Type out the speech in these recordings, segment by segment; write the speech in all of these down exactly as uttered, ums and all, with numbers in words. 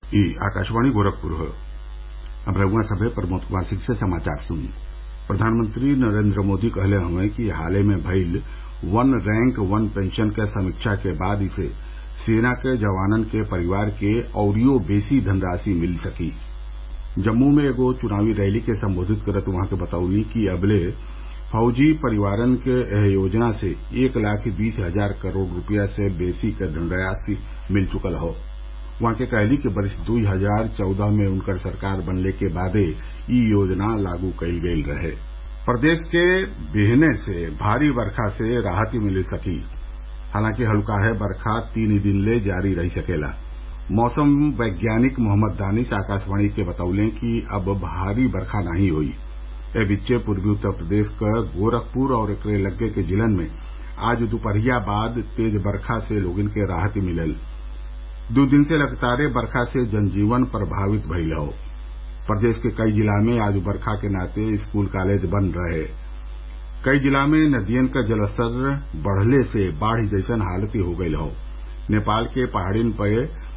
ई आकाशवाणी गोरखपुर है। अब रउआ सभे प्रमोद कुमार सिंह से समाचार सुनी। प्रधानमंत्री नरेंद्र मोदी कहले हवे कि हाले में भइल वन रैंक वन पेंशन क समीक्षा के बाद इसे सेना के जवानन के परिवार के अउरियो बेसी धनराशि मिल सकी। जम्मू में एगो चुनावी रैली के संबोधित करत उहाँ के बतौनी कि अबले फौजी परिवारन के एह योजना से एक लाख बीस हजार करोड़ रुपया से बेसी क धनराशि मिल चुकल हौ। उहाँ के कहली कि वर्ष दू हजार चौदह में उनकर सरकार बनले के बादे ई योजना लागू कईल गईल रहे। प्रदेश के बिहने से भारी बरखा से राहत मिल सकी। हालांकि हल्काहे बरखा तीन दिन ले जारी रही सकेला। मौसम वैज्ञानिक मोहम्मद दानिश आकाशवाणी के बतौले कि अब भारी बरखा नहीं हुई। ए बिच्चे पूर्वी उत्तर प्रदेश क गोरखपुर और एकरे लग्गे के जिलन में आज दोपहरिया बाद तेज बरखा से लोगन के राहत मिलल। दो दिन से लगातार बरखा से जनजीवन प्रभावित भइल हौ। प्रदेश के कई जिला में आज बरखा के नाते स्कूल कॉलेज बंद रहे। कई जिला में नदियन क जलस्तर बढ़ले से बाढ़ जैसन हालत हो गईल हौ। नेपाल के पहाड़िन पे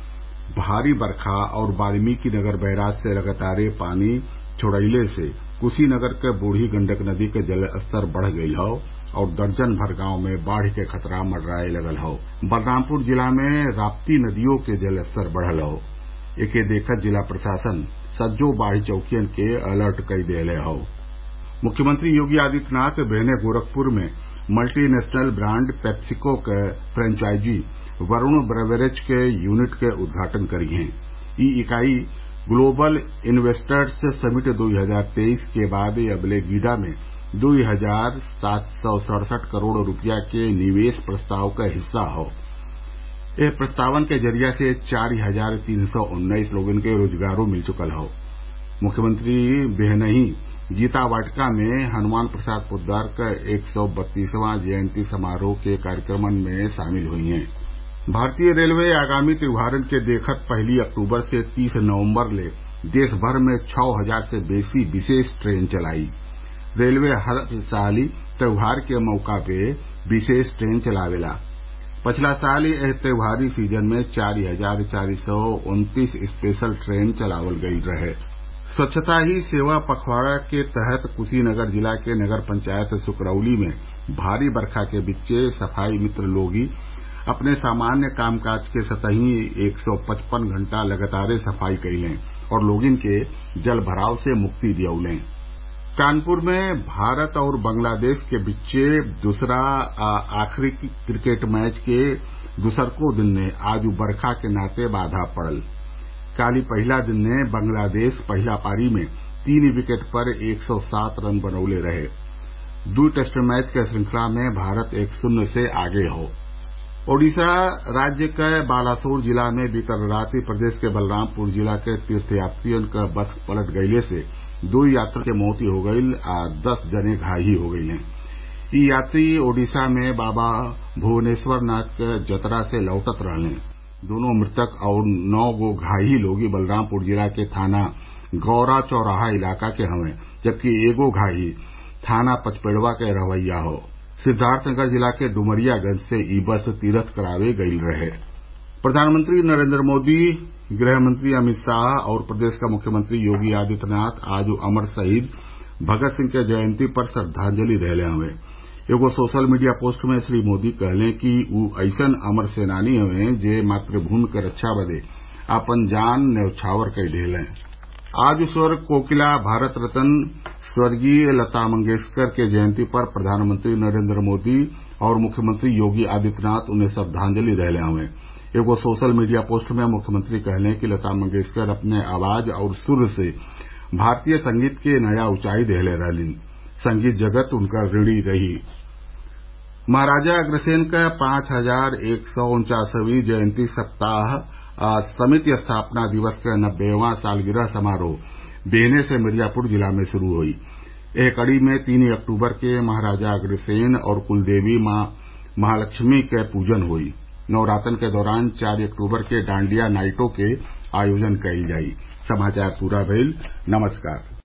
भारी बरखा और वाल्मीकि नगर बैराज से लगातार पानी छोड़ले से कुशीनगर के बूढ़ी गंडक नदी के जलस्तर बढ़ गईल हौ और दर्जन भर गांव में बाढ़ के खतरा मंडराए लगल हौ। बलरामपुर जिला में राप्ती नदियों के जलस्तर बढ़ल हौ। एके देखत जिला प्रशासन सज्जो बाढ़ चौकियन के अलर्ट कई देले हौ। मुख्यमंत्री योगी आदित्यनाथ बेहने गोरखपुर में मल्टीनेशनल ब्रांड पेप्सिको के फ्रेंचाइजी वरुण ब्रेवरेज के यूनिट के उद्घाटन करी हैं। ई इकाई ग्लोबल इन्वेस्टर्स समिट दो हजार तेईस के बाद अबले गीडा में दो हजार सात सौ सड़सठ करोड़ रुपया के निवेश प्रस्ताव का हिस्सा हो। यह प्रस्तावन के जरिया से चार हजार तीन सौ उन्नीस लोगन के रोजगारों मिल चुकल हो। मुख्यमंत्री बेहनही गीता वाटिका में हनुमान प्रसाद पोद्दार का एक सौ बत्तीसवां जयंती समारोह के कार्यक्रम में शामिल हुई हैं। भारतीय रेलवे आगामी त्योहारन के देखत पहली अक्टूबर से तीस नवम्बर ले देश भर में छह हजार से बेसी विशेष ट्रेन चलाई। रेलवे हर साल त्योहार के मौका पे विशेष ट्रेन चलावेला। पिछला साल एह त्योहारी सीजन में चार हजार चार सौ उन्तीस स्पेशल ट्रेन चलावल गई रहे। स्वच्छता ही सेवा पखवाड़ा के तहत कुशीनगर जिला के नगर पंचायत सुकरौली में भारी बरखा के बीचे सफाई मित्र लोगी अपने सामान्य कामकाज के सतही एक सौ पचपन घंटा लगातार सफाई कइलें और लोगिन के जल भराव से मुक्ति दियौलें। कानपुर में भारत और बांग्लादेश के बीचे दूसरा आखिरी क्रिकेट मैच के दूसरको दिन ने आज बरखा के नाते बाधा पड़ल। काली पहला दिन ने बांग्लादेश पहला पारी में तीन विकेट पर एक सौ सात रन बनौले रहे। दो टेस्ट मैच के श्रृंखला में भारत एक शून्य से आगे हो। ओडिशा राज्य के बालासोर जिला में बीतल राति प्रदेश के बलरामपुर जिला के तीर्थयात्रियन का बस पलट गईले से दो यात्री के मौत हो गईल आ दस जने घायल हो गईले। ई यात्री ओडिशा में बाबा भुवनेश्वर नाथ के जतरा से लौटत रहले। दोनों मृतक और नौ गो घायल लोग बलरामपुर जिला के थाना गौरा चौराहा इलाका के हवे, जबकि एगो घायल थाना पचपेड़वा के रवैया हो। सिद्धार्थनगर जिला के डुमरियागंज से ई बस तीरथ करावे गईल रहे। प्रधानमंत्री नरेंद्र मोदी, गृहमंत्री अमित शाह और प्रदेश का मुख्यमंत्री योगी आदित्यनाथ आज अमर शहीद भगत सिंह के जयंती पर श्रद्धांजलि देले हवे। एगो सोशल मीडिया पोस्ट में श्री मोदी कहले कि ऊ ऐसन अमर सेनानी हवे जे मातृभूमि के रक्षा बदे आपन जान न्यौछावर कर देले। आज स्वर कोकिला भारत रत्न स्वर्गीय लता मंगेशकर के जयंती पर प्रधानमंत्री नरेंद्र मोदी और मुख्यमंत्री योगी आदित्यनाथ उन्हें श्रद्धांजलि देले हवे। एगो सोशल मीडिया पोस्ट में मुख्यमंत्री कहले कि लता मंगेशकर अपने आवाज और सुर से भारतीय संगीत के नया ऊंचाई देले रहलीन। संगीत जगत उनका ऋणी रही। महाराजा अग्रसेन का पांच हजार एक सौ उनचासवीं जयंती सप्ताह समिति स्थापना दिवस का नब्बेवां सालगिरह समारोह बेहने से मिर्जापुर जिला में शुरू हुई। यह कड़ी में तीन अक्टूबर के महाराजा अग्रसेन और कुलदेवी मां महालक्ष्मी के पूजन हुई। नवरातन के दौरान चार अक्टूबर के डांडिया नाइटों के आयोजन कईल जाई। समाचार पूरा भइल। नमस्कार।